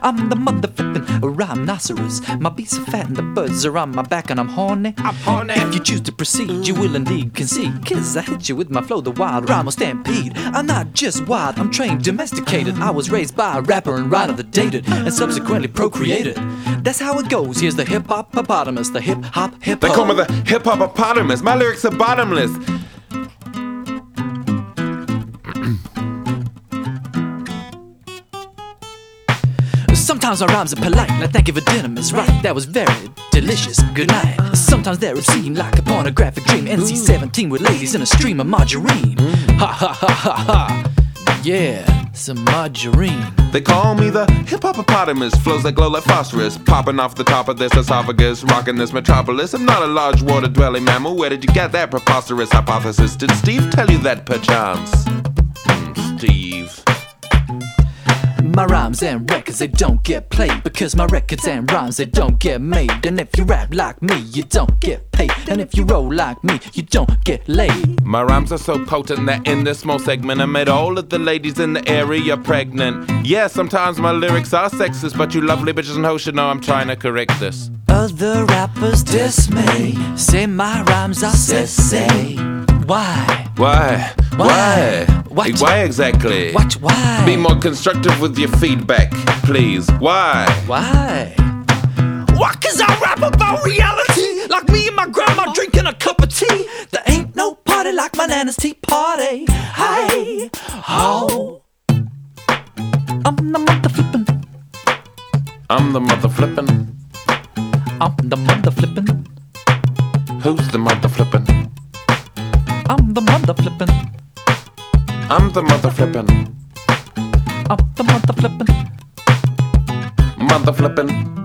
I'm the mother flippin' rhinoceros. My beats are fat and the birds are on my back and I'm horny. If you choose to proceed, you will indeed concede. 'Cause I hit you with my flow, the wild rhyme will stampede. I'm not just wild, I'm trained, domesticated. I was raised by a rapper and rhymer that dated and subsequently procreated. That's how it goes. Here's the hip-hop-opotamus, the hip-hop. They call me the hip-hop-opotamus. My lyrics are bottomless. Sometimes my rhymes are polite, like thank you for dinner, Miss Right. That was very delicious, good night. Sometimes they're obscene, like a pornographic dream. NC-17 with ladies in a stream of margarine. Ha ha ha ha ha. Yeah, some margarine. They call me the hip-hop-opotamus. Flows that glow like phosphorus, popping off the top of this esophagus, rocking this metropolis. I'm not a large water-dwelling mammal. Where did you get that preposterous hypothesis? Did Steve tell you that perchance? Steve. My rhymes and records, they don't get played, because my records and rhymes, they don't get made. And if you rap like me, you don't get paid. And if you roll like me, you don't get laid. My rhymes are so potent that in this small segment I made all of the ladies in the area pregnant. Yeah, sometimes my lyrics are sexist, but you lovely bitches and hoes should know I'm trying to correct this. Other rappers dismay, say my rhymes are sassy. Why? Why? Why? What? Why exactly? What? Why? Be more constructive with your feedback, please. Why? Why? Why? 'Cause I rap about reality, like me and my grandma drinking a cup of tea. There ain't no party like my nana's tea party. Hey, ho. I'm the mother flippin'. I'm the mother flippin'. I'm the mother flippin'. Who's the mother flippin'? I'm the mother flippin'. I'm the mother flippin'. I'm the mother flippin'. Mother flippin'.